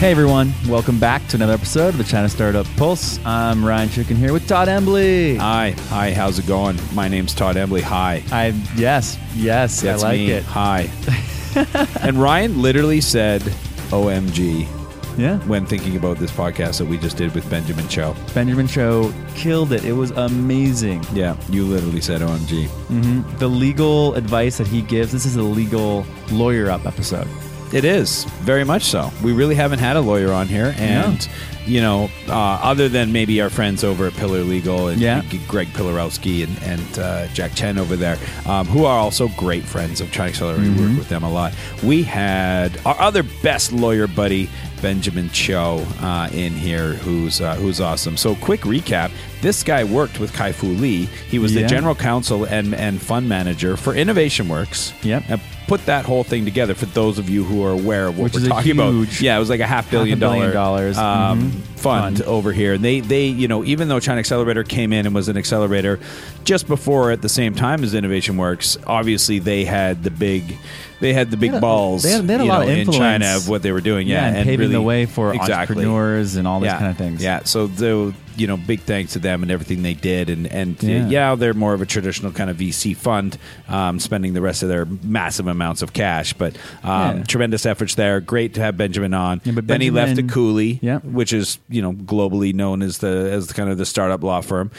Hey everyone, welcome back to another episode of the China Startup Pulse. I'm Ryan Chicken here with Todd Embley. Hi, how's it going? My name's Todd Embley. Hi. Yes, That's I like me. it. Hi. And Ryan literally said OMG Yeah. when thinking about this podcast that we just did with Benjamin Cho. Benjamin Cho killed it. It was amazing. Yeah, you literally said OMG. Mm-hmm. The legal advice that he gives, this is a legal lawyer up episode. It is, very much so. We really haven't had a lawyer on here, and other than maybe our friends over at Pillar Legal and Greg Pilarowski and Jack Chen over there, who are also great friends of China Accelerator. We work with them a lot. We had our other best lawyer buddy, Benjamin Cho, in here, who's awesome. So quick recap. This guy worked with Kai-Fu Lee. He was the general counsel and fund manager for Innovation Works. Yep. And put that whole thing together for those of you who are aware of what Which we're talking about. Yeah, it was like a $500 million fund over here. And they even though China Accelerator came in and was an accelerator just before at the same time as Innovation Works, obviously they had the big balls. They had a lot of influence in China of what they were doing. And paving really, the way for entrepreneurs and all these kind of things. Yeah, so big thanks to them and everything they did. And they're more of a traditional kind of VC fund, spending the rest of their massive amounts of cash. But tremendous efforts there. Great to have Benjamin on. Yeah, but then he left to Cooley, which is globally known as the kind of the startup law firm.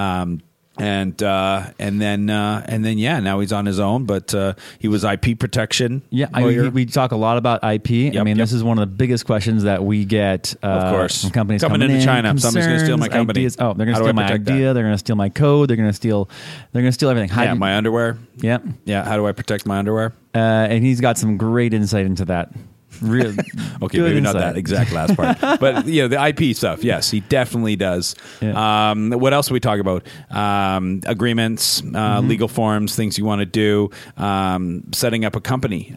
And then now he's on his own, but he was IP protection. Yeah, we talk a lot about IP. This is one of the biggest questions that we get of course from companies coming into China. Somebody's going to steal my company. Ideas. Oh, they're going to steal my idea. They're going to steal my code. They're going to steal everything. My underwear. Yeah. How do I protect my underwear? And he's got some great insight into that. Real okay, maybe not that exact last part, but the IP stuff. Yes, he definitely does. Yeah. What else do we talk about? Agreements, legal forms, things you want to do, setting up a company.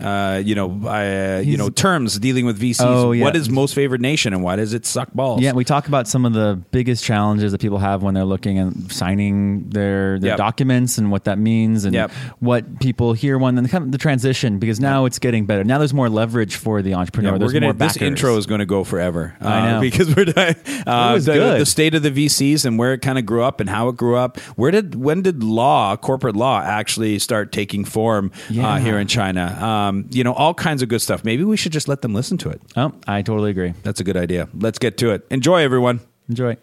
Terms dealing with VCs. Oh, yeah. What is most favored nation, and why does it suck balls? Yeah, we talk about some of the biggest challenges that people have when they're looking and signing their documents, and what that means, and what people hear when the transition. Because now it's getting better. Now there's more leverage for the entrepreneur. This intro is going to go forever. I know, because we're the state of the VCs and where it kind of grew up and how it grew up. When did corporate law actually start taking form here in China? All kinds of good stuff. Maybe we should just let them listen to it. Oh, I totally agree. That's a good idea. Let's get to it. Enjoy, everyone. Enjoy.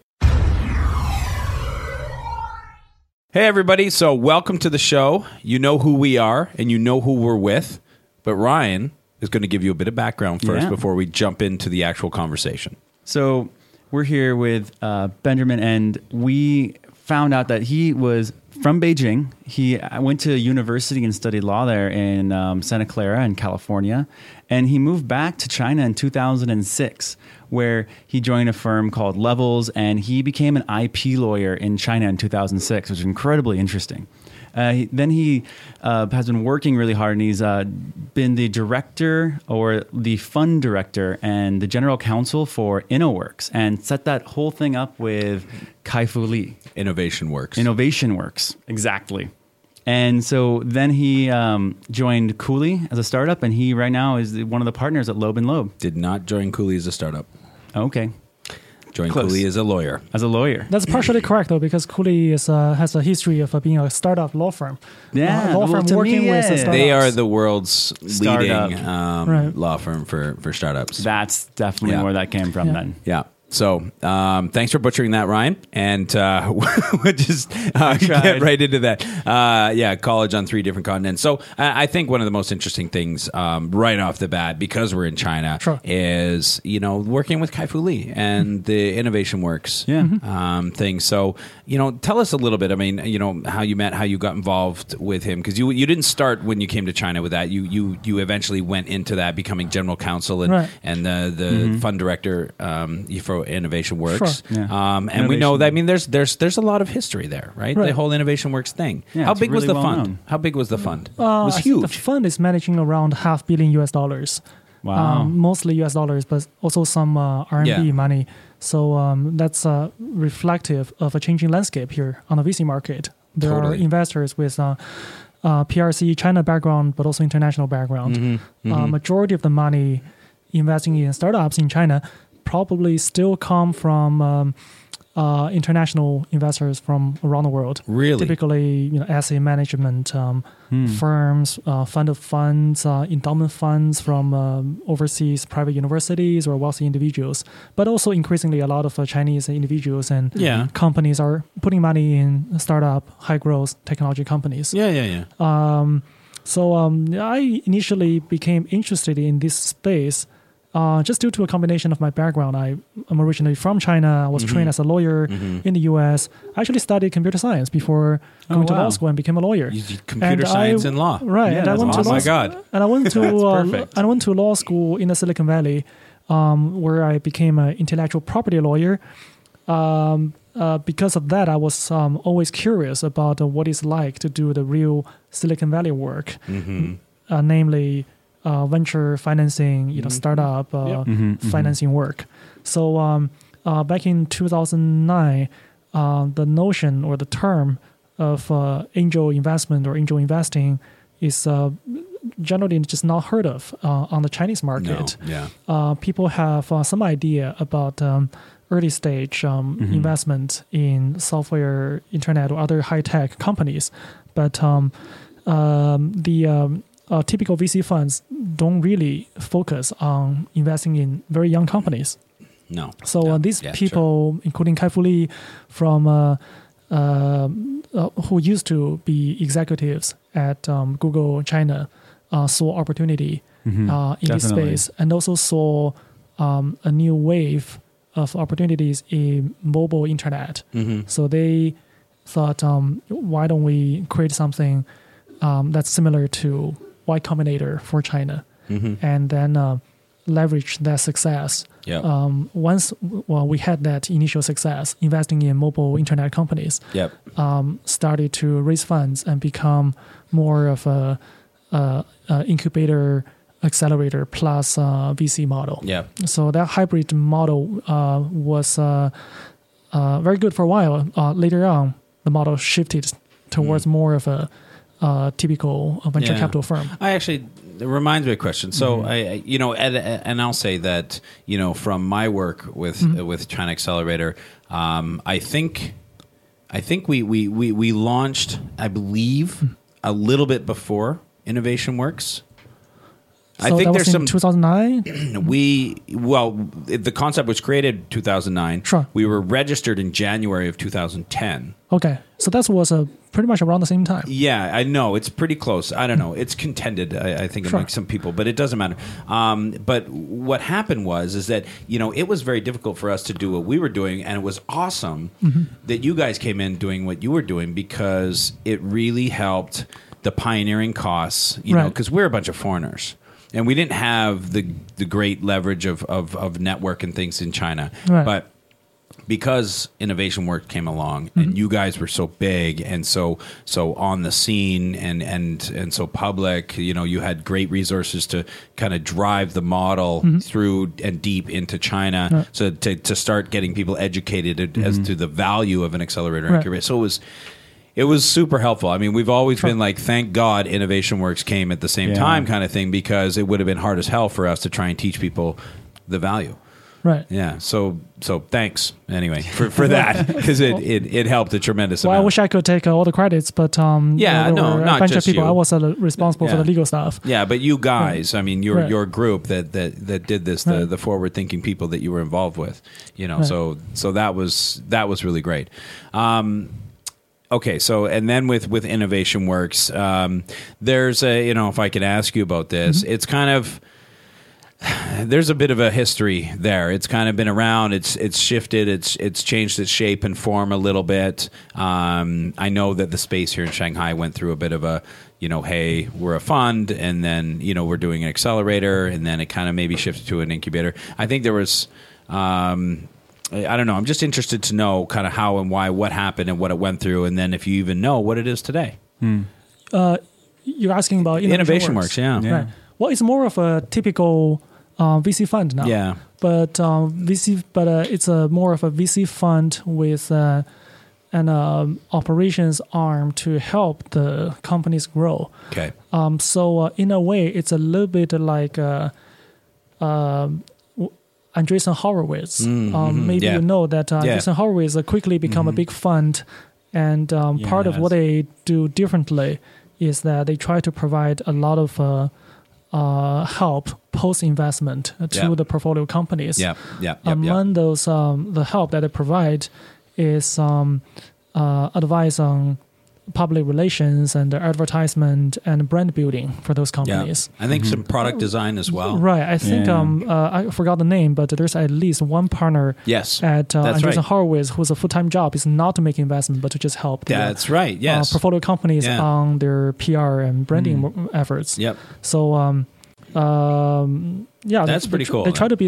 Hey, everybody. So welcome to the show. You know who we are and you know who we're with, but Ryan is going to give you a bit of background first before we jump into the actual conversation. So we're here with Benjamin, and we found out that he was from Beijing. He went to university and studied law there in Santa Clara in California, and he moved back to China in 2006, where he joined a firm called Levels, and he became an IP lawyer in China in 2006, which is incredibly interesting. Then he has been working really hard, and he's been the director or the fund director and the general counsel for InnoWorks, and set that whole thing up with Kai-Fu Lee. Innovation Works, exactly. And so then he joined Cooley as a startup, and he right now is one of the partners at Loeb & Loeb. Did not join Cooley as a startup. Okay. Joined Cooley as a lawyer. That's partially correct, though, because Cooley has a history of being a startup law firm. Yeah, law firm working with startups. They are the world's leading law firm for startups. That's definitely where that came from then. Yeah. So thanks for butchering that, Ryan. And we'll just get right into that. College on 3 different continents. So I think one of the most interesting things right off the bat, because we're in China, is, working with Kai-Fu Lee and the Innovation Works thing. So, tell us a little bit, how you met, how you got involved with him. Because you didn't start when you came to China with that. You eventually went into that, becoming general counsel and the fund director for Innovation Works. Sure. Yeah. And we know that, there's a lot of history there, right? The whole Innovation Works thing. Yeah, how big was the fund? Known. How big was the fund? It was huge. The fund is managing around $500 million. Wow. Mostly US dollars, but also some RMB money. So that's reflective of a changing landscape here on the VC market. There are investors with PRC China background, but also international background. Majority of the money investing in startups in China probably still come from international investors from around the world. Really? Typically, asset management firms, fund of funds, endowment funds from overseas private universities or wealthy individuals. But also increasingly, a lot of Chinese individuals and companies are putting money in startup, high growth technology companies. Yeah. So I initially became interested in this space just due to a combination of my background. I'm originally from China. I was trained as a lawyer in the U.S. I actually studied computer science before going to law school and became a lawyer. You did computer science and law. Right. Yeah, and I went awesome. to law, my God. And I went to perfect. I went to law school in the Silicon Valley, where I became an intellectual property lawyer. Because of that, I was always curious about what it's like to do the real Silicon Valley work, namely venture financing, startup financing work. So back in 2009, the notion or the term of angel investment or angel investing is generally just not heard of on the Chinese market. No. Yeah. People have some idea about early stage investment in software, internet, or other high tech companies, but the typical VC funds don't really focus on investing in very young companies. No. So these people, including Kai-Fu Lee, from who used to be executives at Google China, saw opportunity in this space, and also saw a new wave of opportunities in mobile internet. So they thought, why don't we create something that's similar to Y Combinator for China, and then leverage that success. Once we had that initial success, investing in mobile internet companies, started to raise funds and become more of a incubator, accelerator plus VC model. So that hybrid model was very good for a while. Later on, the model shifted towards more of a typical venture capital firm. It reminds me of a question. So and I'll say that from my work with China Accelerator, I think we launched, I believe, a little bit before Innovation Works. So I think that there's was some in 2009. The concept was created 2009. Sure. We were registered in January of 2010. Okay, so that was pretty much around the same time. Yeah, I know. It's pretty close. I don't know. It's contended, I think, among some people, but it doesn't matter. But what happened is that, it was very difficult for us to do what we were doing, and it was awesome that you guys came in doing what you were doing because it really helped the pioneering costs, because we're a bunch of foreigners. And we didn't have the great leverage of network and things in China. Right. But because Innovation Works came along and you guys were so big and so on the scene and so public, you had great resources to kind of drive the model through and deep into China, so to start getting people educated as to the value of an accelerator incubator. So it was super helpful. I mean, we've always been like, thank God Innovation Works came at the same time kind of thing, because it would have been hard as hell for us to try and teach people the value. Right. Yeah. So thanks anyway for that, because it helped a tremendous amount. I wish I could take all the credits, but not just people. you. I was responsible for the legal stuff. Yeah, but you guys, I mean, your group that did this, the forward thinking people that you were involved with, so that was really great. Okay, so and then with Innovation Works, there's if I could ask you about this, it's kind of, there's a bit of a history there. It's kind of been around. It's shifted. It's changed its shape and form a little bit. I know that the space here in Shanghai went through a bit of a, hey, we're a fund, and then we're doing an accelerator, and then it kind of maybe shifted to an incubator. I think there was. I don't know. I'm just interested to know kind of how and why, what happened and what it went through, and then if you even know what it is today. You're asking about Innovation Works. Yeah. Right. Well, it's more of a typical VC fund now. Yeah. But it's more of a VC fund with an operations arm to help the companies grow. Okay. So in a way, it's a little bit like Andreessen Horowitz. Maybe Yeah. you know that Andreessen Horowitz quickly become a big fund, and part of what they do differently is that they try to provide a lot of help post-investment to the portfolio companies. Among those, the help that they provide is advice on public relations and advertisement and brand building for those companies. I think some product design as well. Right. I think I forgot the name, but there's at least one partner at Andreessen Horowitz whose a full-time job is not to make investment, but to just help That's right. Yes. portfolio companies on their PR and branding efforts. Yep. So, that's pretty cool. They try to be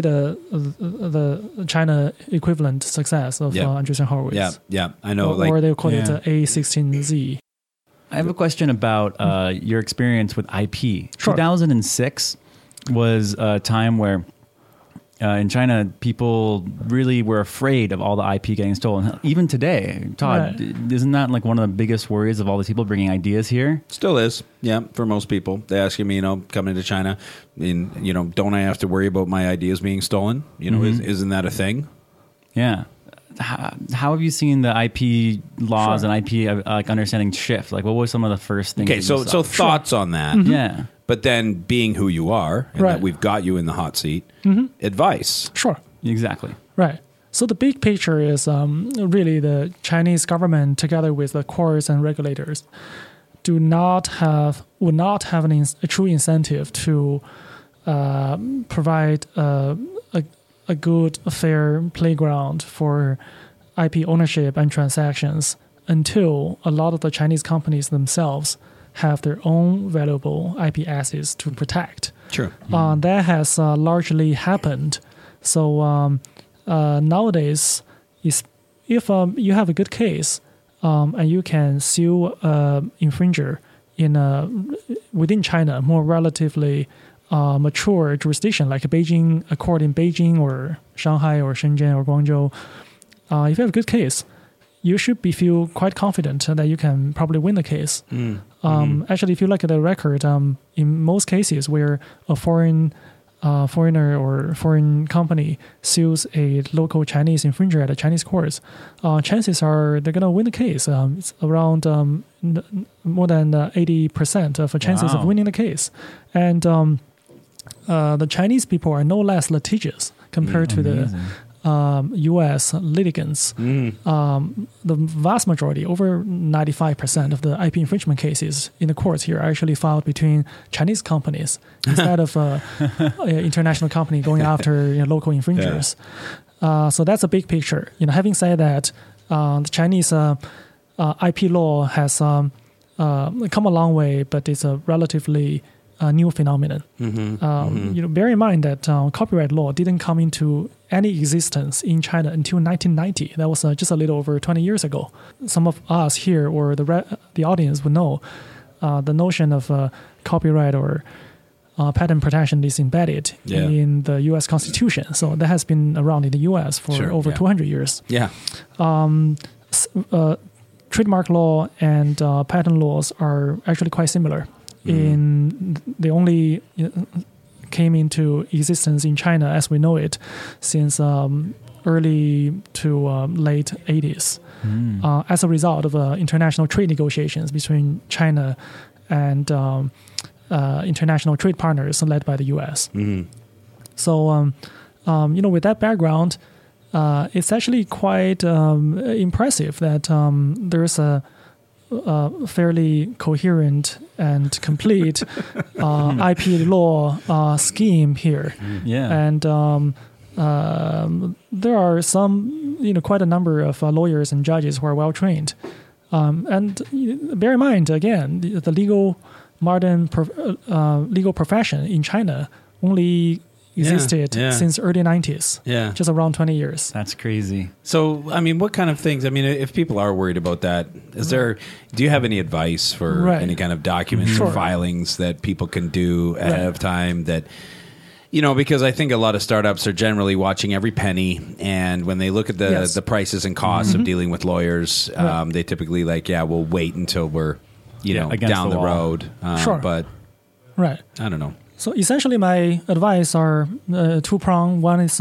the China equivalent success of Andreessen Horowitz. Yeah. I know. Or they call it A16Z. I have a question about your experience with IP. Sure. 2006 was a time where in China, people really were afraid of all the IP getting stolen. Even today, Todd, isn't that like one of the biggest worries of all these people bringing ideas here? Still is, yeah, for most people. They ask me, coming to China, don't I have to worry about my ideas being stolen? Isn't that a thing? Yeah. How have you seen the IP laws and IP understanding shift? Like, what were some of the first things? Okay, so thoughts on that? Yeah. But then being who you are, and that we've got you in the hot seat, advice. Sure. Exactly. Right. So the big picture is really the Chinese government, together with the courts and regulators, would not have a true incentive to provide a good, fair playground for IP ownership and transactions until a lot of the Chinese companies themselves have their own valuable IP assets to protect. Sure. That has largely happened. So nowadays, if you have a good case and you can sue infringer within China, more relatively mature jurisdiction like Beijing, a court in Beijing or Shanghai or Shenzhen or Guangzhou, if you have a good case, you should feel quite confident that you can probably win the case. Actually, if you look at the record, in most cases where a foreigner or foreign company sues a local Chinese infringer at a Chinese courts, chances are they're going to win the case. It's around more than 80% of chances of winning the case. And the Chinese people are no less litigious compared to the U.S. litigants. The vast majority, over 95% of the IP infringement cases in the courts here are actually filed between Chinese companies instead of an international company going after local infringers. So that's a big picture. Having said that, the Chinese IP law has come a long way, but it's a relatively new phenomenon. Bear in mind that copyright law didn't come into any existence in China until 1990. That was just a little over 20 years ago. Some of us here or the audience would know the notion of copyright or patent protection is embedded in the U.S. Constitution. So that has been around in the U.S. for over 200 years. Yeah. Trademark law and patent laws are actually quite similar. They only came into existence in China as we know it since early to late 80s as a result of international trade negotiations between China and international trade partners led by the U.S. So, with that background, it's actually quite impressive that there's a fairly coherent and complete IP law scheme here. And there are some, quite a number of lawyers and judges who are well trained. And bear in mind, again, the modern legal profession in China only existed since early 90s, just around 20 years. That's crazy. So, what kind of things, if people are worried about that, do you have any advice for any kind of documents or filings that people can do ahead of time that, because I think a lot of startups are generally watching every penny, and when they look at the prices and costs of dealing with lawyers, they typically we'll wait until we're, down the road. But I don't know. So essentially, my advice are two-pronged. One is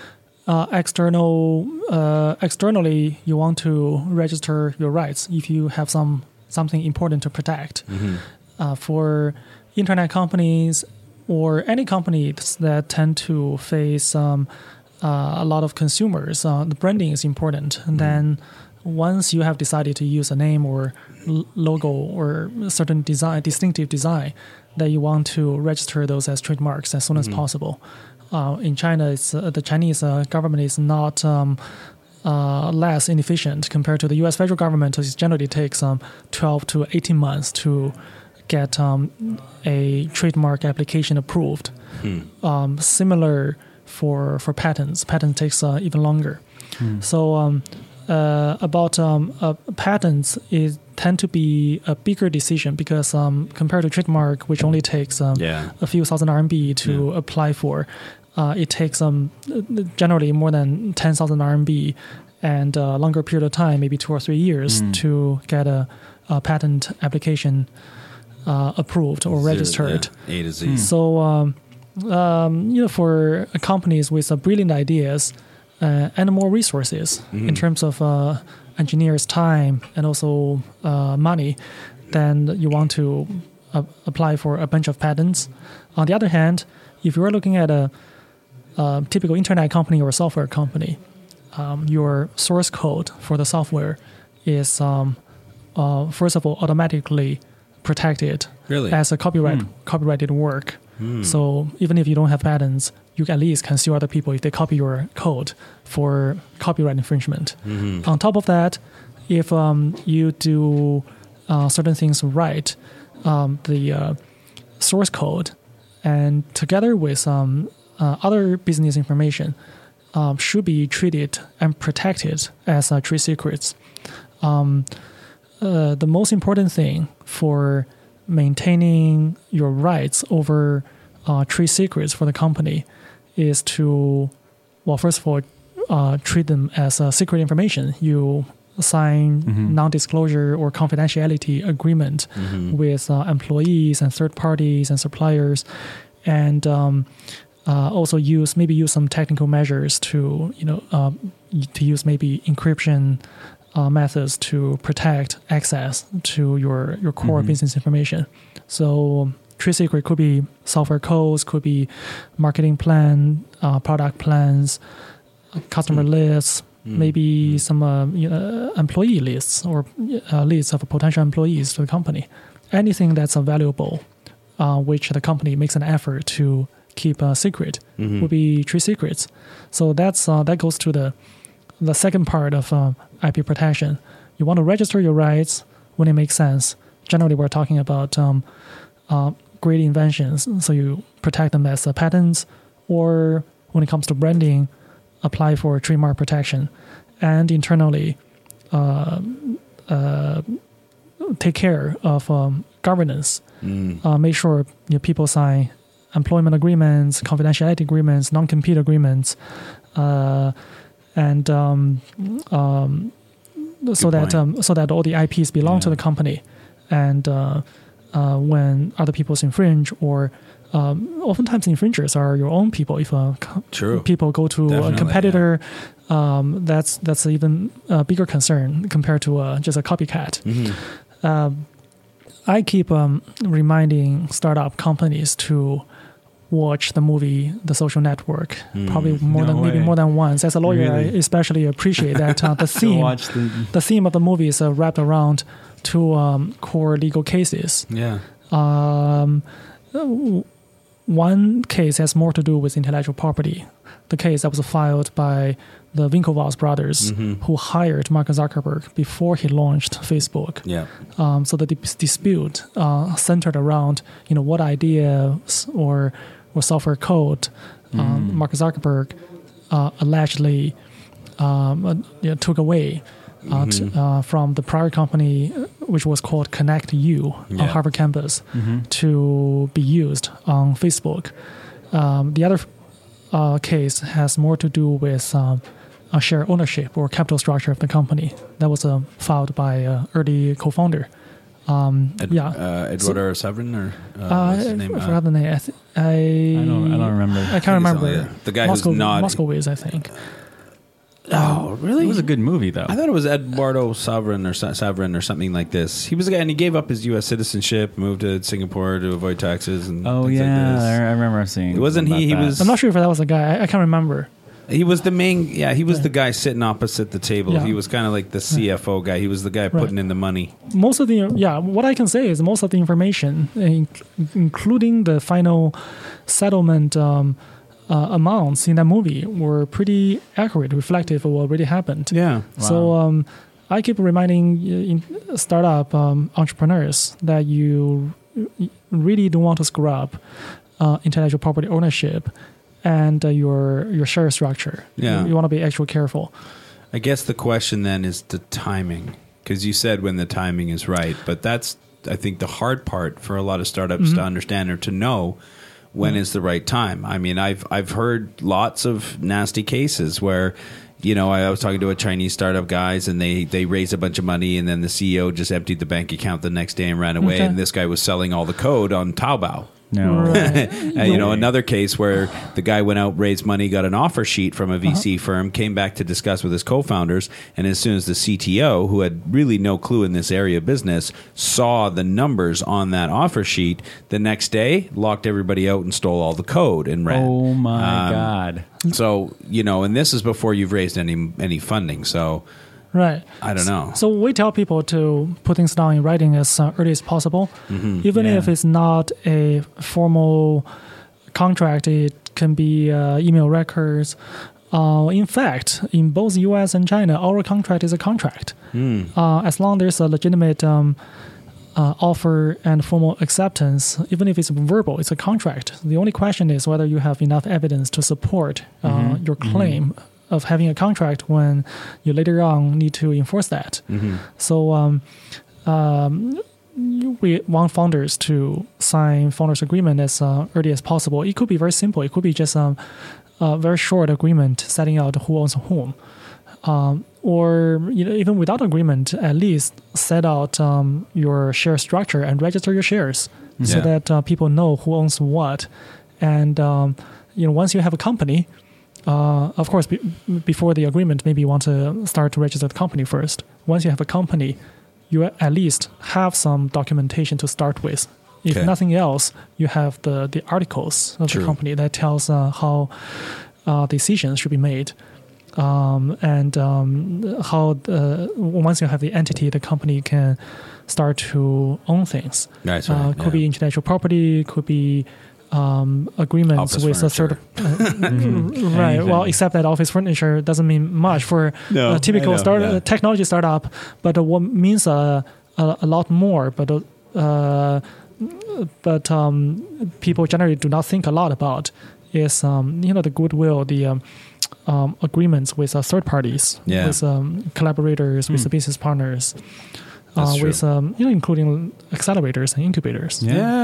externally, you want to register your rights if you have something important to protect. For internet companies or any companies that tend to face a lot of consumers, the branding is important. And then once you have decided to use a name or logo or a certain distinctive design, that you want to register those as trademarks as soon as possible. In China, the Chinese government is not less inefficient compared to the U.S. federal government. It generally takes 12 to 18 months to get a trademark application approved. Similar for patents. Patent takes even longer. So about patents, it tend to be a bigger decision because compared to trademark, which only takes a few thousand RMB to apply for, it takes generally more than 10,000 RMB and a longer period of time, maybe 2 or 3 years, to get a patent application approved or registered. A to Z. So, for companies with brilliant ideas and more resources in terms of engineers' time and also money, then you want to apply for a bunch of patents. On the other hand, if you are looking at a typical internet company or software company, your source code for the software is first of all automatically protected as a copyrighted work. So even if you don't have patents, you at least can sue other people if they copy your code for copyright infringement. On top of that, if you do certain things right, the source code and together with other business information should be treated and protected as trade secrets. The most important thing for maintaining your rights over trade secrets for the company is to, first of all, treat them as secret information. You sign non-disclosure or confidentiality agreement with employees and third parties and suppliers, and also use some technical measures to use maybe encryption methods to protect access to your core business information. So trade secret could be software codes, could be marketing plan, product plans, customer lists, maybe some employee lists or lists of potential employees to the company. Anything that's valuable, which the company makes an effort to keep a secret, would be trade secrets. So that goes to the second part of IP protection. You want to register your rights when it makes sense. Generally, we're talking about great inventions, so you protect them as patents, or when it comes to branding, apply for trademark protection. And internally, take care of governance. Make sure people sign employment agreements, confidentiality agreements, non-compete agreements, and so that all the IPs belong to the company, and when other people infringe, or oftentimes infringers are your own people. If people go to a competitor, that's even a bigger concern compared to just a copycat. I keep reminding startup companies to watch the movie The Social Network, probably more than once. As a lawyer, I especially appreciate that the theme of the movie is wrapped around two core legal cases. One case has more to do with intellectual property. The case that was filed by the Winklevoss brothers, who hired Mark Zuckerberg before he launched Facebook. So the dispute centered around what ideas or software code Mark Zuckerberg allegedly took away from the prior company, which was called ConnectU on Harvard campus, to be used on Facebook. The other case has more to do with a share ownership or capital structure of the company. That was filed by early co-founder Eduardo Saverin or what's his name? I forgot the name. I don't remember. I can't remember. The guy who's not Moskowitz, I think. Oh, really? It was a good movie, though. I thought it was Eduardo Saverin or something like this. He was the guy, and he gave up his U.S. citizenship, moved to Singapore to avoid taxes. And things like this. I remember seeing. It wasn't he? He was. I'm not sure if that was the guy. I can't remember. He was the main. Yeah, he was the guy sitting opposite the table. Yeah. He was kind of like the CFO guy. He was the guy putting in the money. Most of the what I can say is most of the information, including the final settlement amounts in that movie, were pretty accurate, reflective of what really happened. Yeah. Wow. So I keep reminding startup entrepreneurs that you really don't want to screw up intellectual property ownership and your share structure. Yeah. You want to be extra careful. I guess the question then is the timing, because you said when the timing is right, but that's, I think, the hard part for a lot of startups to understand or to know when is the right time. I mean, I've heard lots of nasty cases where, you know, I was talking to a Chinese startup guys, and they raised a bunch of money, and then the CEO just emptied the bank account the next day and ran away, and this guy was selling all the code on Taobao. No. Right. You know, another case where the guy went out, raised money, got an offer sheet from a VC firm, came back to discuss with his co-founders, and as soon as the CTO, who had really no clue in this area of business, saw the numbers on that offer sheet, the next day locked everybody out and stole all the code and ran. Oh my God. So, you know, and this is before you've raised any funding. So Right. I don't know. So we tell people to put things down in writing as early as possible. Even if it's not a formal contract, it can be email records. In fact, in both US and China, our contract is a contract. As long as there's a legitimate offer and formal acceptance, even if it's verbal, it's a contract. The only question is whether you have enough evidence to support your claim of having a contract when you later on need to enforce that. So we want founders to sign founders agreement as early as possible. It could be very simple. It could be just a very short agreement setting out who owns whom. Or even without agreement, at least set out your share structure and register your shares so that people know who owns what. And once you have a company, of course, before the agreement, maybe you want to start to register the company first. Once you have a company, you at least have some documentation to start with. If nothing else, you have the articles of the company that tells how decisions should be made. And how once you have the entity, the company can start to own things. That's right. Could be intellectual property, could be agreements office with furniture. a certain right. Well, except that office furniture doesn't mean much for a typical technology startup, but what means a lot more. But people generally do not think a lot about is the goodwill, the agreements with third parties, with collaborators, with the business partners, with including accelerators and incubators.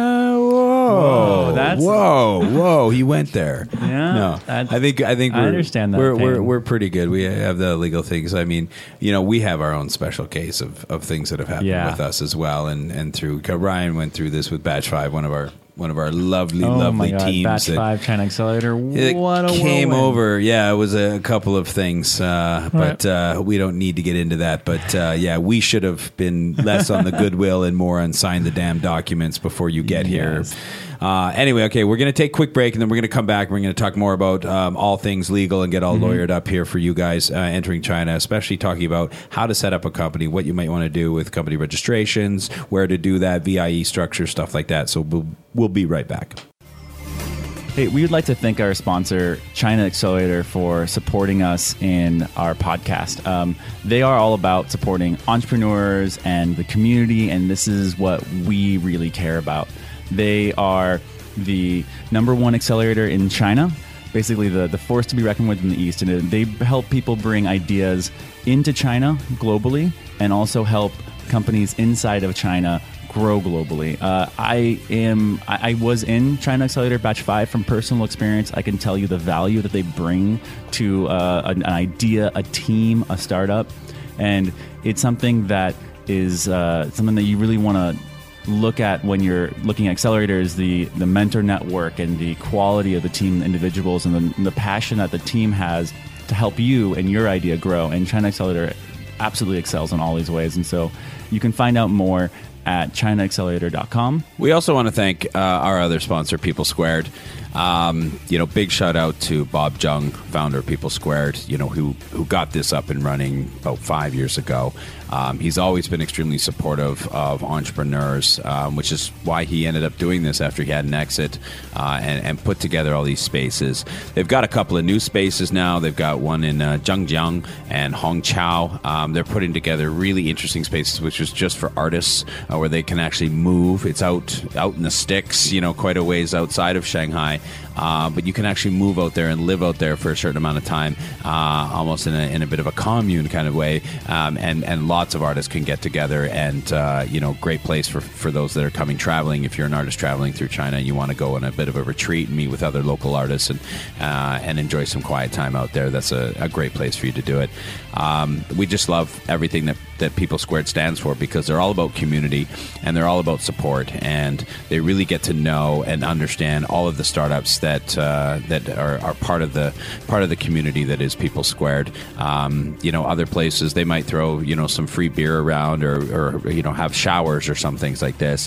Whoa! He went there. Yeah. No, I think I understand that. We're pretty good. We have the legal things. I mean, we have our own special case of things that have happened with us as well, and through Ryan went through this with Batch 5, one of our lovely teams. Batch 5 China Accelerator. What a came whirlwind. over. Yeah, it was a couple of things, but we don't need to get into that. But we should have been less on the goodwill and more on sign the damn documents before you get here. Anyway, okay, we're going to take a quick break, and then we're going to come back. We're going to talk more about all things legal and get all lawyered up here for you guys entering China, especially talking about how to set up a company, what you might want to do with company registrations, where to do that, VIE structure, stuff like that. So we'll be right back. Hey, we would like to thank our sponsor, China Accelerator, for supporting us in our podcast. They are all about supporting entrepreneurs and the community, and this is what we really care about. They are the #1 accelerator in China, basically the force to be reckoned with in the East. And they help people bring ideas into China globally and also help companies inside of China grow globally. I was in China Accelerator Batch 5 from personal experience. I can tell you the value that they bring to an idea, a team, a startup. And it's something that is something that you really want to look at when you're looking at Accelerator is the mentor network and the quality of the team individuals and the passion that the team has to help you and your idea grow. And China Accelerator absolutely excels in all these ways. And so you can find out more at ChinaAccelerator.com. We also want to thank our other sponsor, People Squared. Big shout out to Bob Jung, founder of People Squared, who got this up and running about 5 years ago. He's always been extremely supportive of entrepreneurs, which is why he ended up doing this after he had an exit and put together all these spaces. They've got a couple of new spaces now. They've got one in Zhangjiang and Hongqiao. They're putting together really interesting spaces, which is just for artists, where they can actually move. It's out in the sticks, quite a ways outside of Shanghai. But you can actually move out there and live out there for a certain amount of time, almost in a bit of a commune kind of way, and lots of artists can get together, and great place for those that are coming traveling. If you're an artist traveling through China and you want to go on a bit of a retreat and meet with other local artists and enjoy some quiet time out there, that's a great place for you to do it. We just love everything that People Squared stands for, because they're all about community and they're all about support, and they really get to know and understand all of the startups that are part of the community that is People Squared. Other places they might throw some free beer around or have showers or some things like this.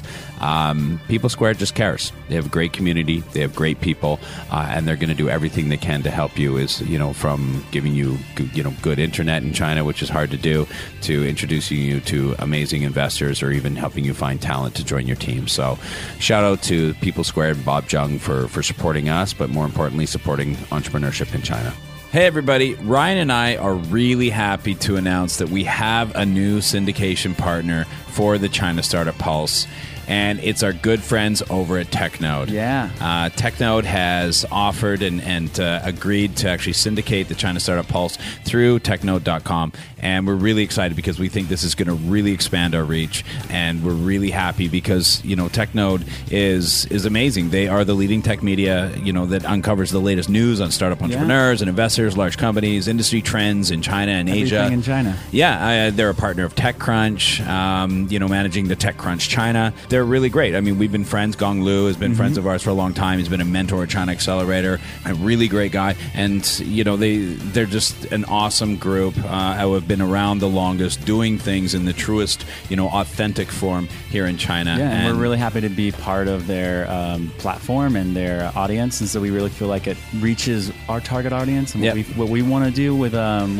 People Squared just cares. They have a great community. They have great people, and they're going to do everything they can to help you. From giving you good internet in China, which is hard to do, to introducing you to amazing investors, or even helping you find talent to join your team. So shout out to People Squared and Bob Jung for supporting us, but more importantly, supporting entrepreneurship in China. Hey everybody, Ryan and I are really happy to announce that we have a new syndication partner for the China Startup Pulse, and it's our good friends over at TechNode. Yeah. TechNode has offered and agreed to actually syndicate the China Startup Pulse through technode.com, and we're really excited because we think this is going to really expand our reach, and we're really happy because TechNode is amazing. They are the leading tech media that uncovers the latest news on startup entrepreneurs and investors, large companies, industry trends in China and Asia. Everything in China. Yeah, they're a partner of TechCrunch, managing the TechCrunch China. They're really great. I mean, we've been friends. Gong Lu has been friends of ours for a long time. He's been a mentor at China Accelerator, a really great guy. And, they're just an awesome group who have been around the longest, doing things in the truest, authentic form here in China. Yeah, and we're really happy to be part of their platform and their audience. And so we really feel like it reaches our target audience and what we want to do with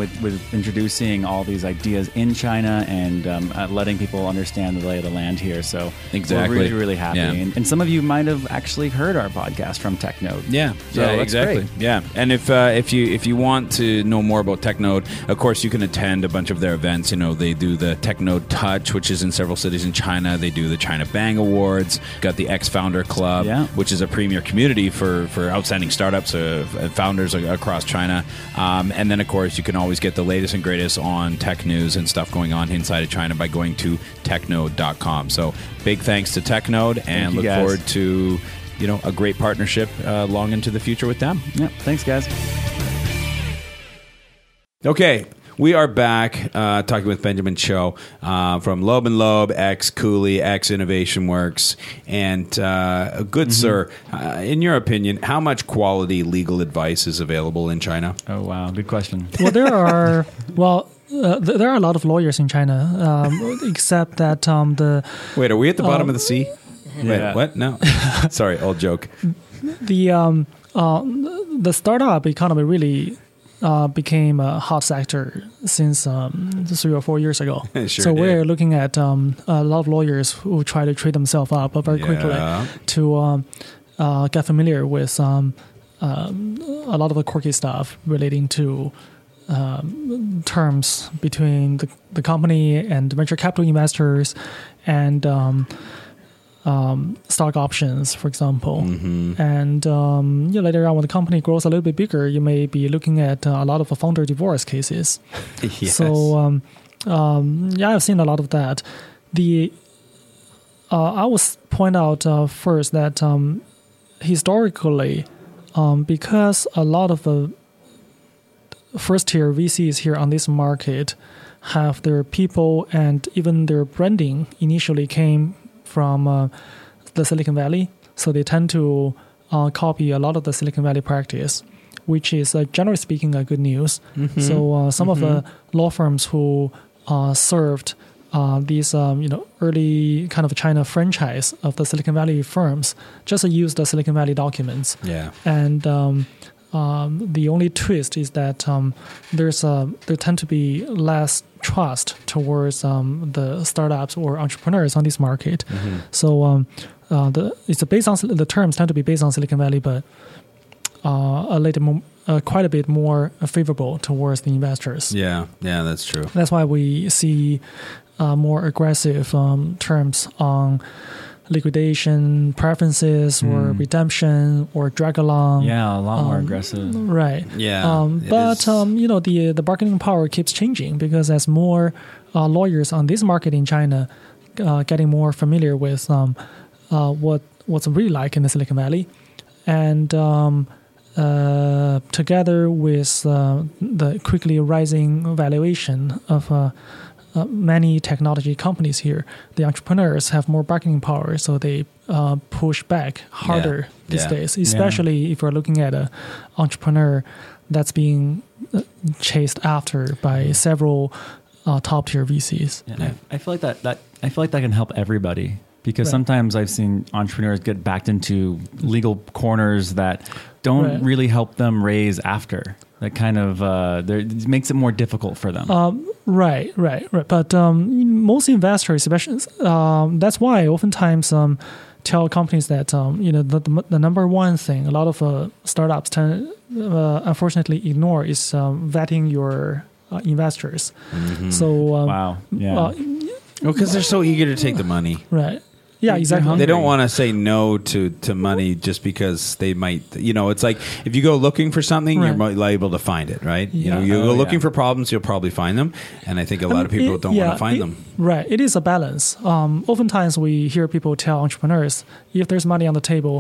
introducing all these ideas in China and letting people understand the lay of the land here. So exactly. We're really, really happy. Yeah. And some of you might have actually heard our podcast from TechNode. Yeah, so that's exactly. Great. Yeah, and if you want to know more about TechNode, of course you can attend a bunch of their events. They do the TechNode Touch, which is in several cities in China. They do the China Bang Awards. Got the X-Founder Club, which is a premier community for outstanding startups, founders across China. And then, of course, you can always get the latest and greatest on tech news and stuff going on inside of China by going to technode.com. So big thanks to TechNode, and look forward to a great partnership long into the future with them. Yep. Thanks, guys. Okay. We are back talking with Benjamin Cho from Loeb & Loeb, ex-Cooley, ex-Innovation Works. And good sir, in your opinion, how much quality legal advice is available in China? Oh, wow. Good question. Well, there are a lot of lawyers in China, except that Wait, are we at the bottom of the sea? Yeah. Wait, what? No. Sorry, old joke. The startup economy really became a hot sector since 3 or 4 years ago. Sure we're looking at a lot of lawyers who try to trade themselves up very quickly to get familiar with a lot of the quirky stuff relating to terms between the company and venture capital investors and stock options, for example. And later on, when the company grows a little bit bigger, you may be looking at a lot of founder divorce cases. Yes. So I've seen a lot of that. I would point out first that historically, because a lot of the first-tier VCs here on this market have their people and even their branding initially came from the Silicon Valley. So they tend to copy a lot of the Silicon Valley practice, which is generally speaking a good news. Mm-hmm. So some of the law firms who served these early kind of China franchise of the Silicon Valley firms just use the Silicon Valley documents. Yeah. And the only twist is that there tend to be less trust towards the startups or entrepreneurs on this market. Mm-hmm. So it's based on the terms tend to be based on Silicon Valley, but quite a bit more favorable towards the investors. Yeah, that's true. That's why we see more aggressive terms on liquidation preferences or redemption or drag along. Yeah, a lot more aggressive. Right. Yeah. But the bargaining power keeps changing because as more lawyers on this market in China getting more familiar with what's really like in the Silicon Valley, and together with the quickly rising valuation of many technology companies here, the entrepreneurs have more bargaining power, so they push back harder these days, especially if we're looking at an entrepreneur that's being chased after by several top-tier VCs. Yeah. I feel like that can help everybody. Because sometimes I've seen entrepreneurs get backed into legal corners that don't really help them raise after. That kind of it makes it more difficult for them. Right. But most investors, especially, that's why I oftentimes tell companies that the number one thing a lot of startups tend unfortunately ignore is vetting your investors. Mm-hmm. So wow, yeah. Because they're so eager to take the money. Right. Yeah, exactly. They don't want to say no to money just because they might, it's like if you go looking for something, you're liable to find it, right? Yeah. You go looking for problems, you'll probably find them. And I think a lot of people don't want to find them. Right. It is a balance. Oftentimes we hear people tell entrepreneurs, if there's money on the table,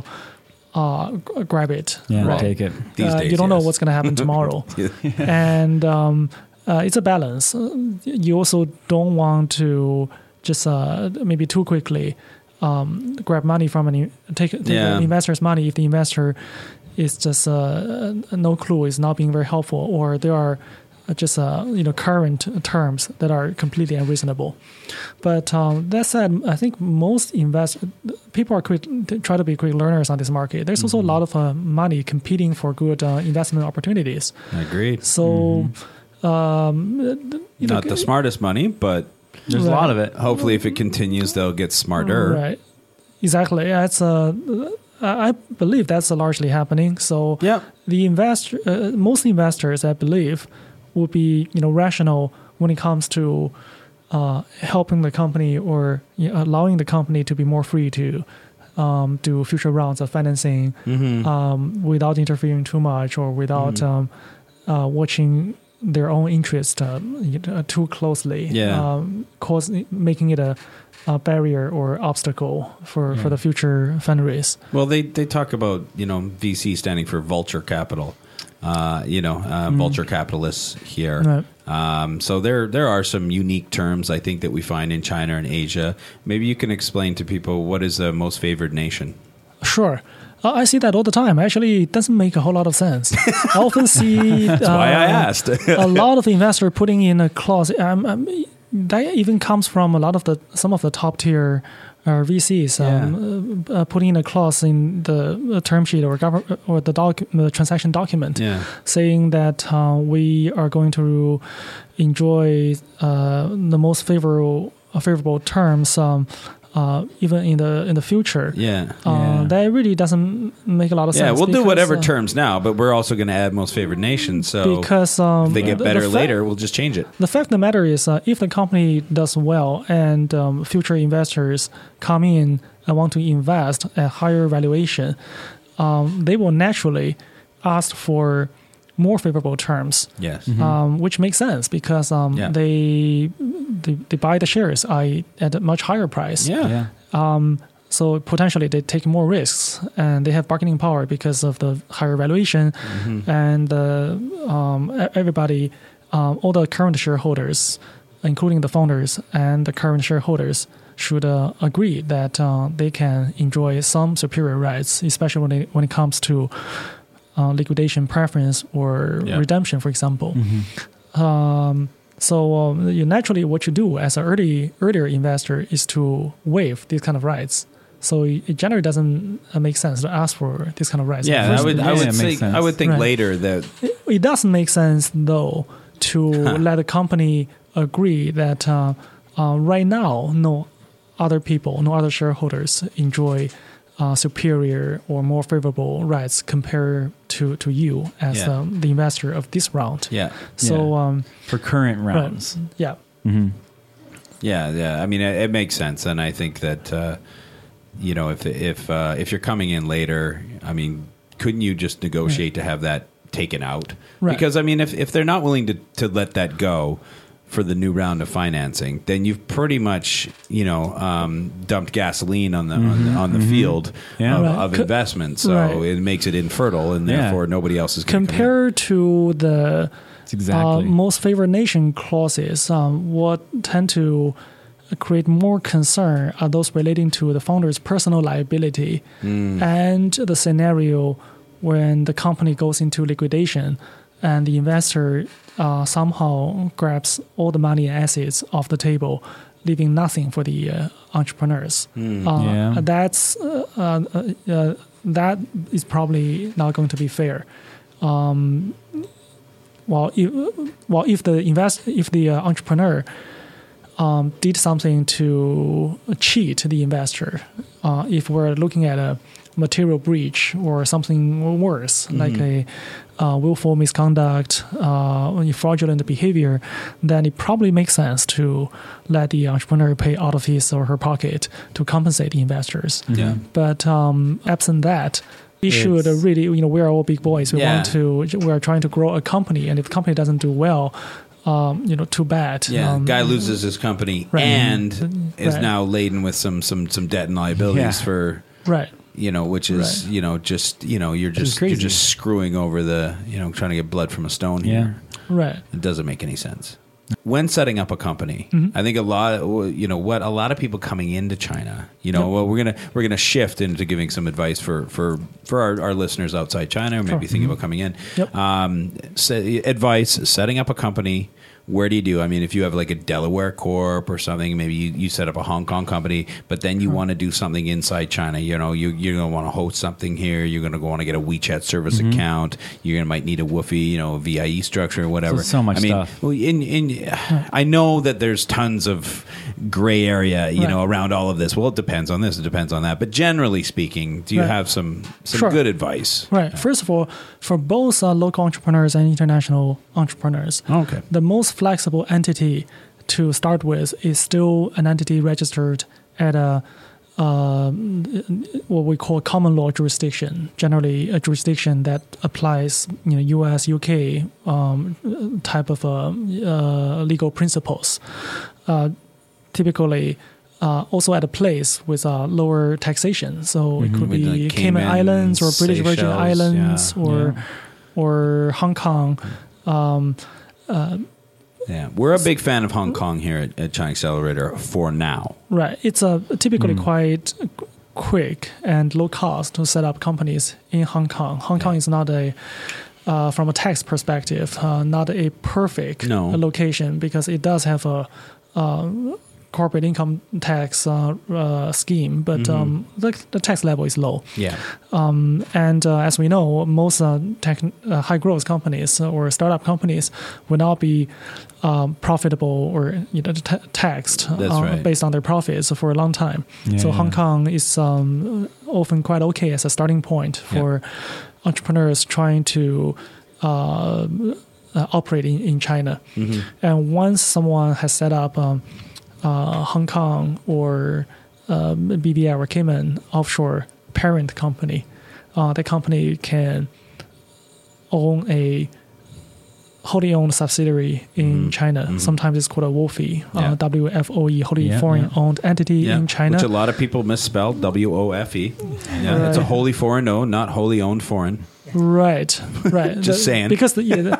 grab it. Yeah, take it. These days, you don't know what's going to happen tomorrow. And it's a balance. You also don't want to just maybe too quickly grab money from an investor's money if the investor is just no clue, is not being very helpful, or there are just current terms that are completely unreasonable. But that said, I think most people are try to be quick learners on this market. There's also a lot of money competing for good investment opportunities. Agreed. So not the smartest money, but there's a lot of it. Hopefully, if it continues, they'll get smarter. Right. Exactly. Yeah, it's I believe that's largely happening. So the most investors, I believe, will be rational when it comes to helping the company or allowing the company to be more free to do future rounds of financing without interfering too much or without watching their own interest too closely, making it a barrier or obstacle for the future fundraise. Well, they talk about VC standing for vulture capital, vulture capitalists here. Right. So there are some unique terms I think that we find in China and Asia. Maybe you can explain to people what is the most favored nation. Sure. I see that all the time. Actually, it doesn't make a whole lot of sense. I often see that's why I asked. a lot of investors putting in a clause. That even comes from some of the top tier VCs putting in a clause in the term sheet or the transaction document, saying that we are going to enjoy the most favorable terms. Even in the future, that really doesn't make a lot of sense. Yeah, we'll do whatever terms now, but we're also going to add most favored nation. So because if they get better later, we'll just change it. The fact of the matter is, if the company does well and future investors come in and want to invest at higher valuation, they will naturally ask for more favorable terms. Yes, which makes sense because they buy the shares at a much higher price. So potentially they take more risks and they have bargaining power because of the higher valuation, and everybody, all the current shareholders including the founders and the current shareholders, should agree that they can enjoy some superior rights, especially when it comes to liquidation preference or redemption, for example. So naturally, what you do as an earlier investor is to waive these kind of rights. So it generally doesn't make sense to ask for this kind of rights. Yeah, I would think later that it doesn't make sense though to let a company agree that right now no other shareholders enjoy superior or more favorable rights compared to you as the investor of this round. Yeah. So for current rounds. Right. Yeah. Mm-hmm. Yeah. I mean, it makes sense, and I think that if you're coming in later, I mean, couldn't you just negotiate to have that taken out? Right. Because I mean, if they're not willing to let that go for the new round of financing, then you've pretty much dumped gasoline on the field of investment. So it makes it infertile, and therefore nobody else is going compared to the most favored nation clauses. What tend to create more concern are those relating to the founder's personal liability and the scenario when the company goes into liquidation and the investor somehow grabs all the money and assets off the table, leaving nothing for the entrepreneurs. That is probably not going to be fair. If the entrepreneur did something to cheat the investor, if we're looking at a material breach or something worse, like a willful misconduct, fraudulent behavior, then it probably makes sense to let the entrepreneur pay out of his or her pocket to compensate the investors. But absent that, we should really, we're all big boys. We are trying to grow a company, and if the company doesn't do well, too bad. Guy loses his company and is now laden with some debt and liabilities for which is you're just screwing over the trying to get blood from a stone here. It doesn't make any sense. When setting up a company, I think a lot of people coming into China, we're gonna shift into giving some advice for our listeners outside China, or maybe thinking about coming in. Advice: setting up a company. Where do you do? I mean, if you have like a Delaware Corp or something, maybe you set up a Hong Kong company, but then you want to do something inside China. You're going to want to host something here. You're going to want to get a WeChat service account. You might need a Woofy, VIE structure or whatever. So much stuff. I know that there's tons of gray area, around all of this. Well, it depends on this. It depends on that. But generally speaking, do you have some good advice? Right. First of all, for both local entrepreneurs and international entrepreneurs, the most flexible entity to start with is still an entity registered at a what we call common law jurisdiction, generally a jurisdiction that applies US, UK type of legal principles. Typically also at a place with lower taxation. So it could be like Cayman Islands or British Virgin Islands or Hong Kong. We're a big fan of Hong Kong here at China Accelerator for now. Right. It's typically quite quick and low cost to set up companies in Hong Kong. Hong Kong is not from a tax perspective, not a perfect location, because it does have a corporate income tax scheme, but the tax level is low. And as we know, most high growth companies or startup companies will not be profitable or taxed based on their profits for a long time. So Hong Kong is often quite okay as a starting point for entrepreneurs trying to operate in China. And once someone has set up Hong Kong or BVI or Cayman offshore parent company, the company can own a wholly owned subsidiary in China. Sometimes it's called a WOFE, WFOE, wholly foreign owned entity in China. Which a lot of people misspell, WOFE. It's a wholly foreign owned, not wholly owned foreign. Right. Just saying. Because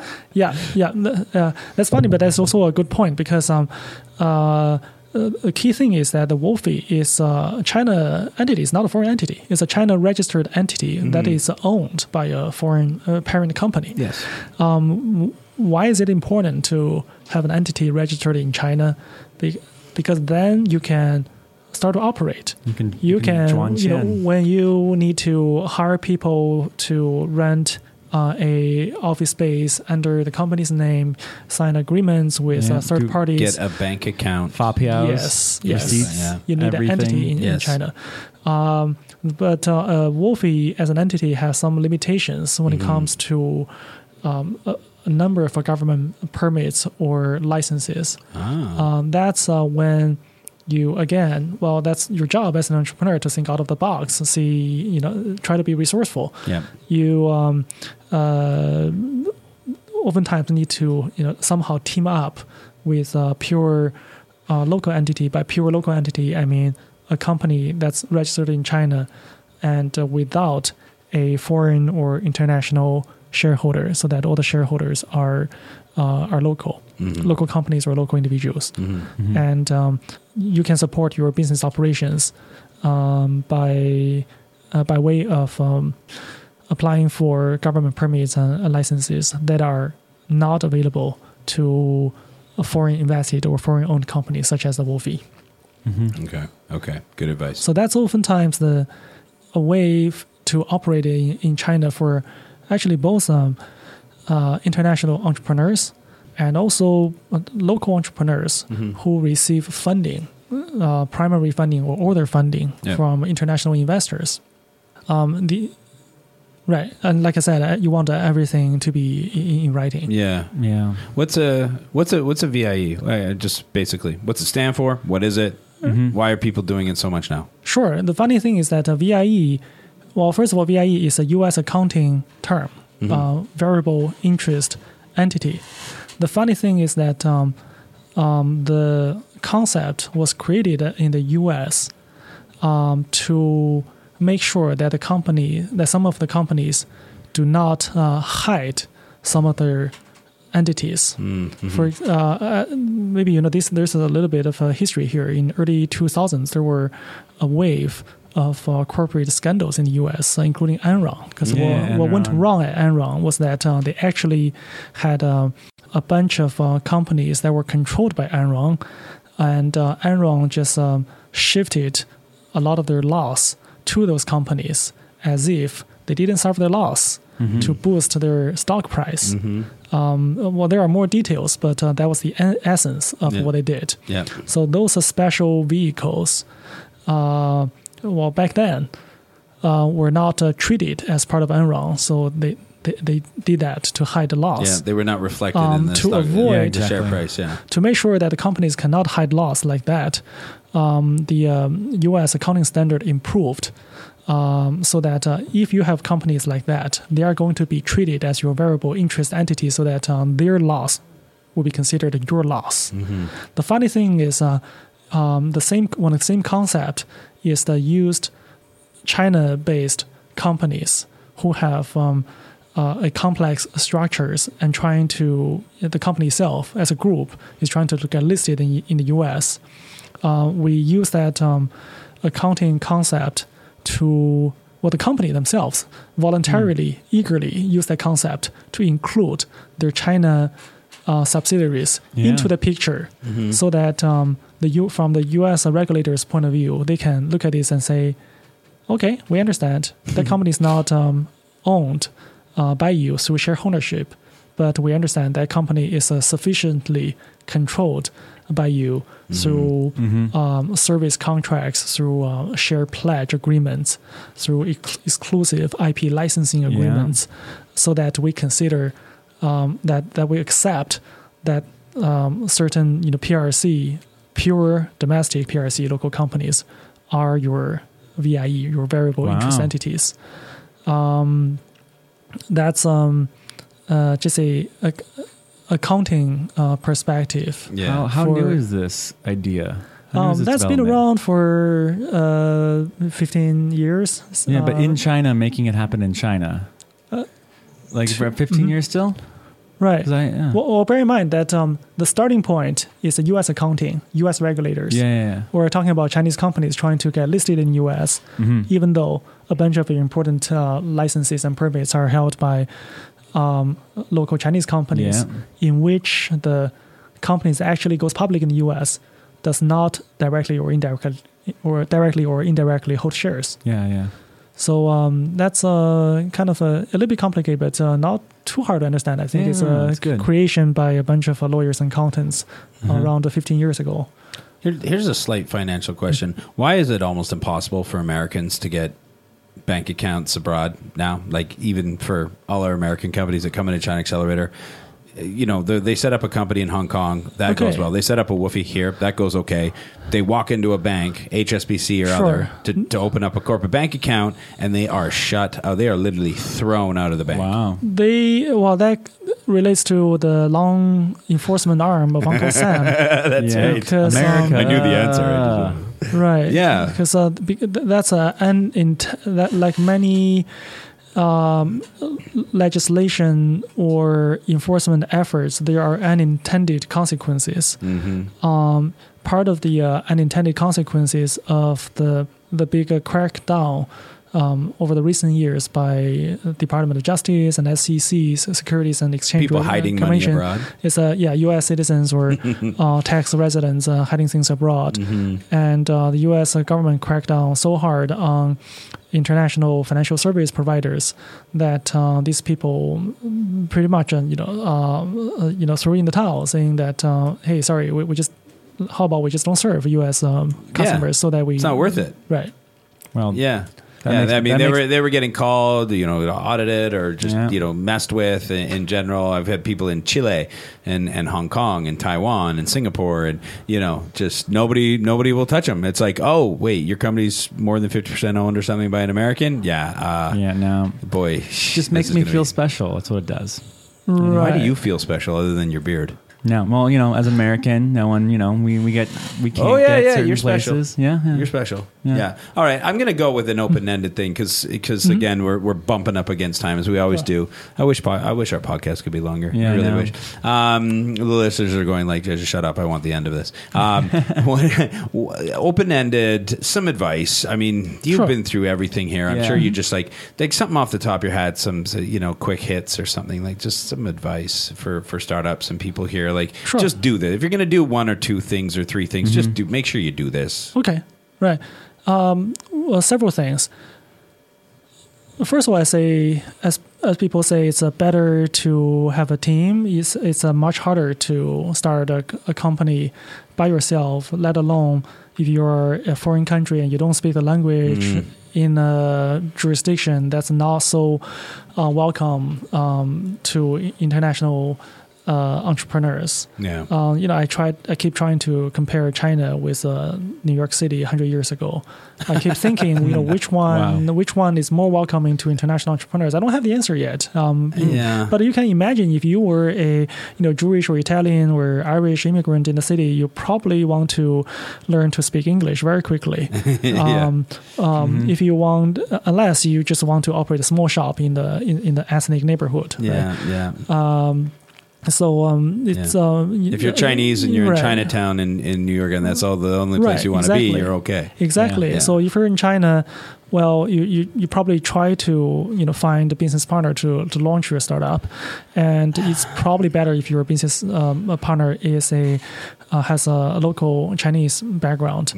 that's funny, but that's also a good point because the key thing is that the Wolfie is a China entity. It's not a foreign entity. It's a China registered entity that is owned by a foreign parent company. Yes. Why is it important to have an entity registered in China? Because then you can start to operate. You can when you need to hire people to rent a office space under the company's name, sign agreements with third parties, get a bank account, Yes. You need an entity in China. But Wolfie as an entity has some limitations when it comes to a number of government permits or licenses. That's when you that's your job as an entrepreneur to think out of the box, try to be resourceful. Yeah. You oftentimes need to somehow team up with a pure local entity. By pure local entity, I mean a company that's registered in China and without a foreign or international shareholder, so that all the shareholders are local. Local companies or local individuals. And you can support your business operations by way of applying for government permits and licenses that are not available to a foreign invested or foreign owned companies such as the Wolfie. Okay, good advice. So that's oftentimes a way to operate in China for actually both international entrepreneurs and also local entrepreneurs who receive funding, primary funding or order funding from international investors. Right, and like I said, you want everything to be in writing. Yeah. What's a VIE? Just basically, what's it stand for? What is it? Why are people doing it so much now? Sure. The funny thing is that VIE, well, first of all, VIE is a U.S. accounting term, variable interest entity. The funny thing is that the concept was created in the U.S. To make sure that some of the companies do not hide some of their entities. For maybe there's a little bit of a history here. In early 2000s, there were a wave of corporate scandals in the U.S., including Enron. Because what went wrong at Enron was that they actually had a bunch of companies that were controlled by Enron, and Enron just shifted a lot of their loss to those companies as if they didn't serve their loss to boost their stock price. Well, there are more details, but that was the essence of what they did. So those are special vehicles. Back then, were not treated as part of Enron, so they did that to hide the loss. Yeah, they were not reflected in the to avoid the share price. To make sure that the companies cannot hide loss like that, the U.S. accounting standard improved so that if you have companies like that, they are going to be treated as your variable interest entity, so that their loss will be considered your loss. The funny thing is, the same concept is the used China-based companies who have a complex structures and the company itself as a group is trying to get listed in the U.S. We use that accounting concept to, the company themselves voluntarily, eagerly use that concept to include their China subsidiaries into the picture, so that from the U.S. regulators' point of view, they can look at this and say, okay, we understand the company is not owned by you through share ownership, but we understand that company is sufficiently controlled by you through service contracts, through share pledge agreements, through exclusive IP licensing agreements, so that we consider that we accept that certain PRC, pure domestic PRC local companies are your VIE, your variable interest entities. That's just a accounting perspective. How new is this idea? That's been around for 15 years. Yeah, but in China, making it happen in China. Like for 15 years still? Right. Yeah. Well, bear in mind that the starting point is the U.S. accounting, U.S. regulators. Yeah. We're talking about Chinese companies trying to get listed in U.S., even though a bunch of important licenses and permits are held by local Chinese companies, in which the companies actually goes public in the U.S. does not directly or indirectly hold shares. Yeah. So that's kind of a little bit complicated, but not too hard to understand. I think it's a creation by a bunch of lawyers and accountants around 15 years ago. Here's a slight financial question. Why is it almost impossible for Americans to get bank accounts abroad now? Like even for all our American companies that come into China Accelerator, you know, they set up a company in Hong Kong. That goes well. They set up a Woofy here. That goes okay. They walk into a bank, HSBC or other, to open up a corporate bank account, and they are shut. They are literally thrown out of the bank. Wow. That relates to the long enforcement arm of Uncle Sam. That's right. Because, America. I knew the answer. Right. Yeah. Because that's like many legislation or enforcement efforts, there are unintended consequences. Part of the unintended consequences of the bigger crackdown over the recent years by Department of Justice and SEC's Securities and Exchange people hiding Commission money abroad. Is U.S. citizens or tax residents hiding things abroad, and the U.S. government cracked down so hard on international financial service providers that these people pretty much threw in the towel, saying that hey, sorry, we just how about we just don't serve U.S. customers so that it's not worth it, right? Well, yeah. They were getting called, audited or just messed with in general. I've had people in Chile and Hong Kong and Taiwan and Singapore, and just nobody will touch them. It's like, oh wait, your company's more than 50% owned or something by an American. No, boy, just makes me feel special. That's what it does. Right. Why do you feel special other than your beard? No, well, as American, no one, we can't get certain you're places. Special. Yeah, you're special. Yeah. All right, I'm going to go with an open-ended thing because again, we're bumping up against time as we always do. I wish our podcast could be longer. Yeah, I really wish. The listeners are going like, just shut up. I want the end of this. Open-ended, some advice. I mean, you've been through everything here. I'm sure you just like something off the top of your head, some quick hits or something, like just some advice for startups and people here. Like, just do this. If you're going to do one or two things or three things, just make sure you do this. Okay, right. Well, several things. First of all, I say, as people say, it's better to have a team. It's much harder to start a company by yourself, let alone if you're a foreign country and you don't speak the language in a jurisdiction that's not so welcome to international entrepreneurs. Yeah. I keep trying to compare China with New York City 100 years ago. I keep thinking, which one is more welcoming to international entrepreneurs? I don't have the answer yet. But you can imagine if you were a Jewish or Italian or Irish immigrant in the city, you probably want to learn to speak English very quickly. If you want, unless you just want to operate a small shop in the ethnic neighborhood. So it's if you're Chinese and you're in Chinatown in New York and that's the only place you want to be, you're okay. Exactly. Yeah. So if you're in China, well, you probably try to find a business partner to launch your startup, and it's probably better if your business partner has a local Chinese background.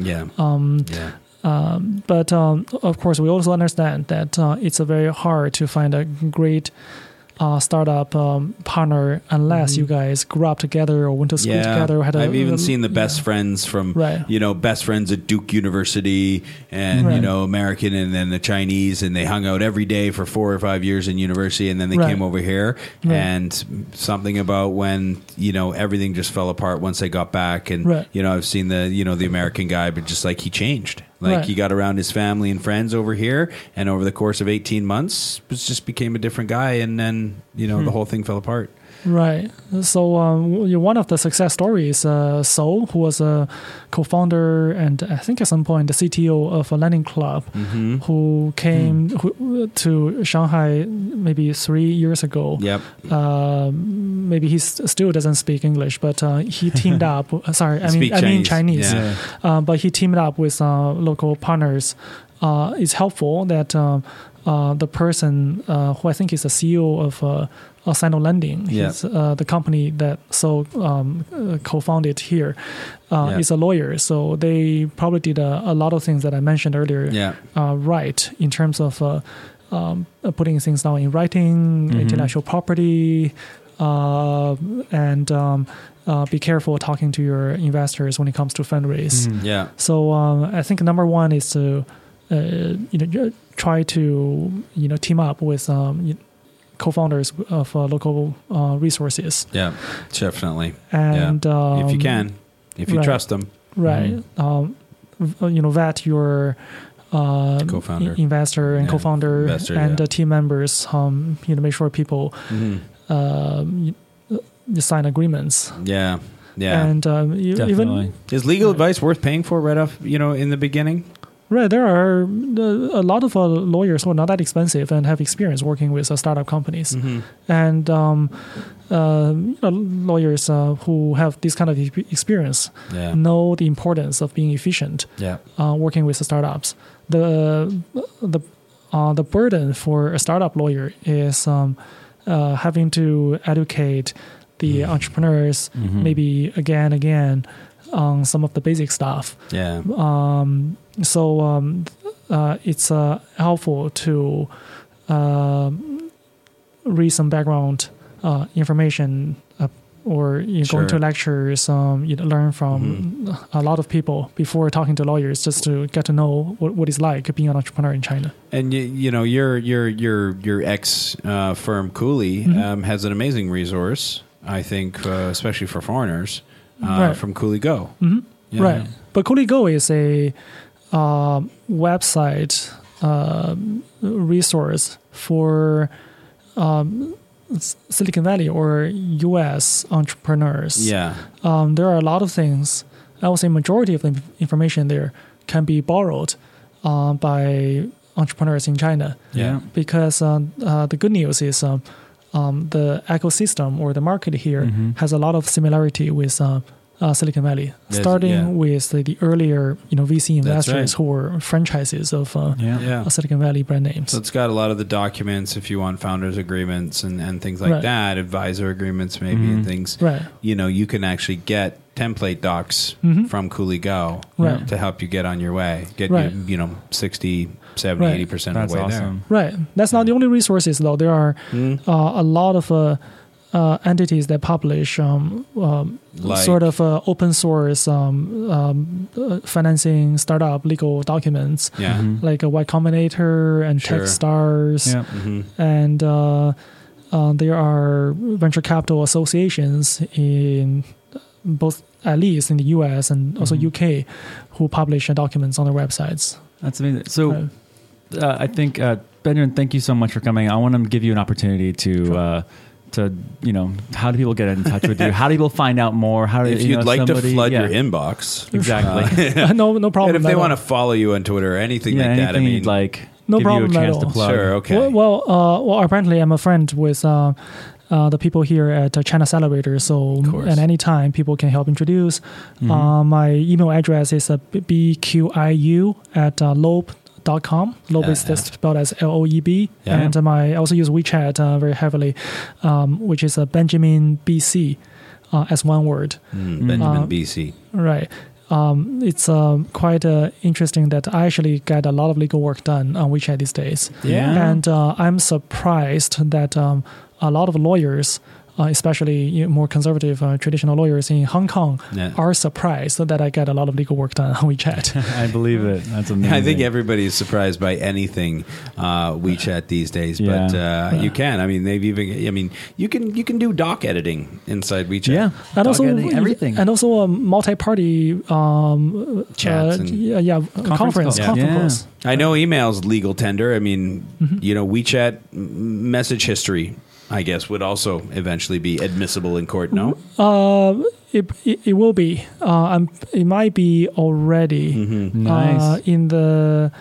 But of course, we also understand that it's very hard to find a great startup partner unless you guys grew up together or went to school together. I've even seen the best friends from best friends at Duke University and American and then the Chinese, and they hung out every day for 4 or 5 years in university, and then they came over here and something about when everything just fell apart once they got back, and I've seen the American guy, but just like he changed. Like he got around his family and friends over here, and over the course of 18 months, just became a different guy, and then the whole thing fell apart. Right. So one of the success stories, So, who was a co-founder and I think at some point the CTO of a lending club, who came to Shanghai maybe 3 years ago. Yep. Maybe he still doesn't speak English, but he teamed up. Sorry, I mean Chinese. Yeah. But he teamed up with local partners. It's helpful that the person who I think is the CEO of Sino Lending, he's the company that co-founded here, is a lawyer. So they probably did a lot of things that I mentioned earlier right in terms of putting things down in writing, intellectual property, and be careful talking to your investors when it comes to fundraise. So I think number one is to try to team up with co-founders of local resources. Yeah, definitely. And if you can, if you trust them, right? Vet your co-founder, investor, and co-founder, and team members. Make sure people sign agreements. Yeah. And even is legal advice worth paying for right off? In the beginning. Right, there are a lot of lawyers who are not that expensive and have experience working with startup companies, and lawyers who have this kind of experience know the importance of being efficient. Working with startups. The burden for a startup lawyer is having to educate the entrepreneurs, maybe again. On some of the basic stuff. So it's helpful to read some background information or going to lectures, learn from a lot of people before talking to lawyers, just to get to know what it's like being an entrepreneur in China. And your ex firm Cooley has an amazing resource, I think, especially for foreigners. From Cooley Go. Right. But Cooley Go is a website resource for Silicon Valley or U.S. entrepreneurs. There are a lot of things. I would say majority of the information there can be borrowed by entrepreneurs in China. Because the good news is the ecosystem or the market here has a lot of similarity with Silicon Valley, starting with the earlier VC investors who were franchises of Silicon Valley brand names. So it's got a lot of the documents if you want founders agreements and things like that, advisor agreements maybe and things. You can actually get template docs from Cooley Go to help you get on your way, get 60, 70, 80% of the way there. Right. That's not the only resources though. There are a lot of entities that publish sort of open source financing startup legal documents, like a Y Combinator and Techstars, and there are venture capital associations in both, at least in the US and also UK, who publish documents on their websites. That's amazing. So I think Benjamin, thank you so much for coming. I want to give you an opportunity to how do people get in touch with you? How do people find out more? How do if you'd like to flood your inbox? Exactly. No problem. And if they want to follow you on Twitter or anything like that, I mean, no give problem you a chance at all. To plug. Sure, okay. Well, apparently I'm a friend with the people here at China Celebrator, so at any time people can help introduce. My email address is bqiu@loeb.com. Loeb is spelled as Loeb. And I also use WeChat very heavily, which is Benjamin BC as one word. Benjamin BC. Right. It's quite interesting that I actually get a lot of legal work done on WeChat these days. And I'm surprised that a lot of lawyers, especially more conservative traditional lawyers in Hong Kong, are surprised that I get a lot of legal work done on WeChat. I believe it. That's amazing. I think everybody is surprised by anything WeChat these days, but you can. I mean, you can do doc editing inside WeChat. Yeah, and also everything, and also a multi-party chats, conference calls. I know emails legal tender. I mean, WeChat message history I guess, would also eventually be admissible in court, no? It will be. It might be already. Nice. In the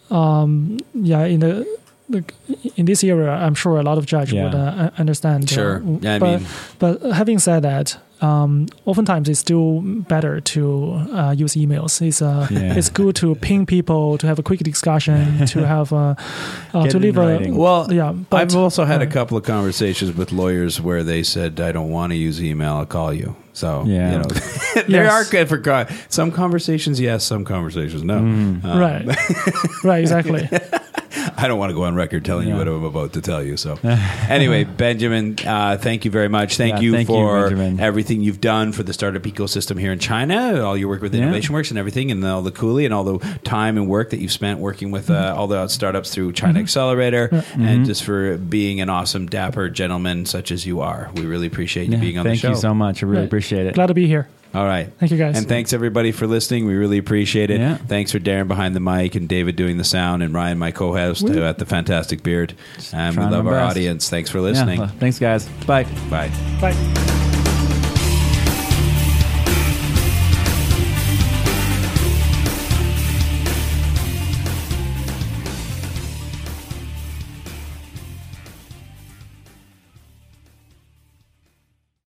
in this area, I'm sure a lot of judges would understand. Sure. Yeah, but having said that, oftentimes it's still better to use emails. It's good to ping people, to have a quick discussion, to have to leave a But I've also had a couple of conversations with lawyers where they said, "I don't want to use email. I'll call you." So there are good for some conversations, yes, some conversations, no. Right, exactly. I don't want to go on record telling you what I'm about to tell you. So anyway, Benjamin, thank you very much. Thank you for everything you've done for the startup ecosystem here in China, all your work with InnovationWorks and everything, and all the Cooley and all the time and work that you've spent working with all the startups through China Accelerator, and just for being an awesome, dapper gentleman such as you are. We really appreciate you being on the show. Thank you so much. I really appreciate it. Glad to be here. All right. Thank you, guys. And thanks, everybody, for listening. We really appreciate it. Yeah. Thanks for Darren behind the mic and David doing the sound and Ryan, my co-host, at the Fantastic Beard. And we love our audience. Thanks for listening. Thanks, guys. Bye. Bye. Bye.